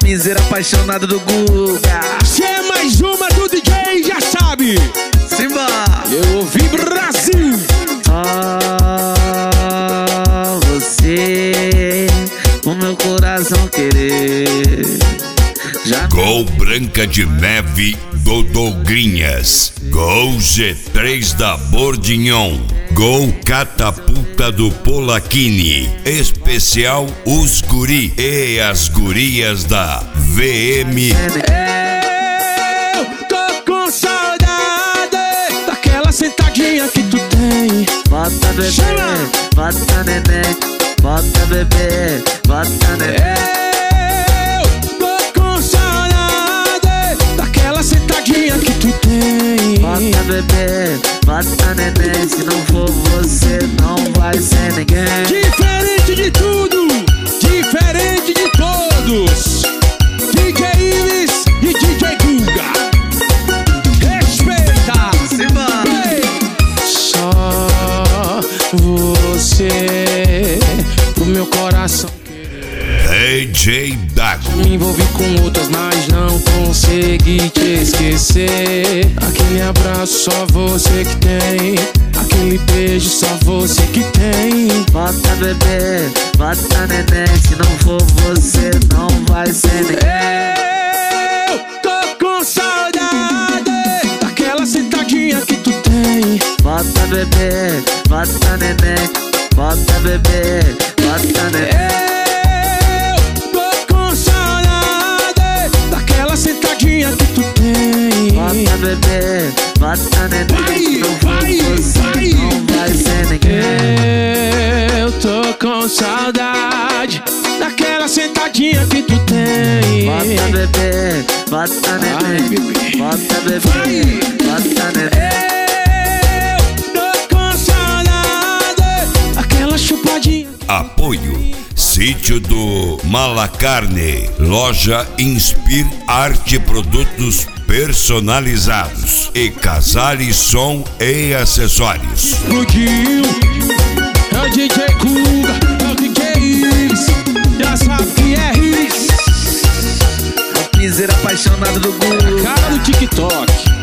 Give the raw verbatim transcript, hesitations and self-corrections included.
piseiro apaixonado do Guga. Se é mais uma do D J, já sabe. Simba! Eu ouvi Brasil. Só você, o meu coração querer. Já Gol Branca de Neve do Dogrinhas. Gol G três da Bordignon. Gol Catapulta do Polakini. Especial os guri e as gurias da V M. Eu tô com saudade daquela sentadinha que tu tem. Bota bebê, Chama! bota neném. Bota bebê, bota neném. Eu tô com saudade daquela sentadinha que tu tem. Bota bebê, bota neném. Se não for você, não vai ser ninguém. Diferente de tudo, diferente de todos. D J Ives e D J Guga. Respeita. Simba! Ei. Só você, o meu coração. D J Dago. Me envolvi com outras, mas não consegui te esquecer. Aquele abraço só você que tem. Aquele beijo só você que tem. Bota bebê, bota neném. Se não for você, não vai ser ninguém. Eu tô com saudade daquela sentadinha que tu tem. Bota bebê, bota neném. Bota bebê, bota neném. Eu tô com saudade daquela sentadinha que tu tem. Bota bebê, bota neném. Vai, Se não for vai, você, vai. não vai ser ninguém. Eu tô com saudade daquela sentadinha que tu tem. Bota bebê, bota Ai, neném. bebê. Bota bebê, Vai. bota neném. Eu tô com saudade daquela chupadinha. Apoio Sítio do Malacarne. Loja Inspir Arte, produtos personalizados e Casale Som e Acessórios. Explodiu. É o D J Guga, é o D J Ives. Já sabe que é Riz. O piseiro apaixonado do Guga. Cara do TikTok.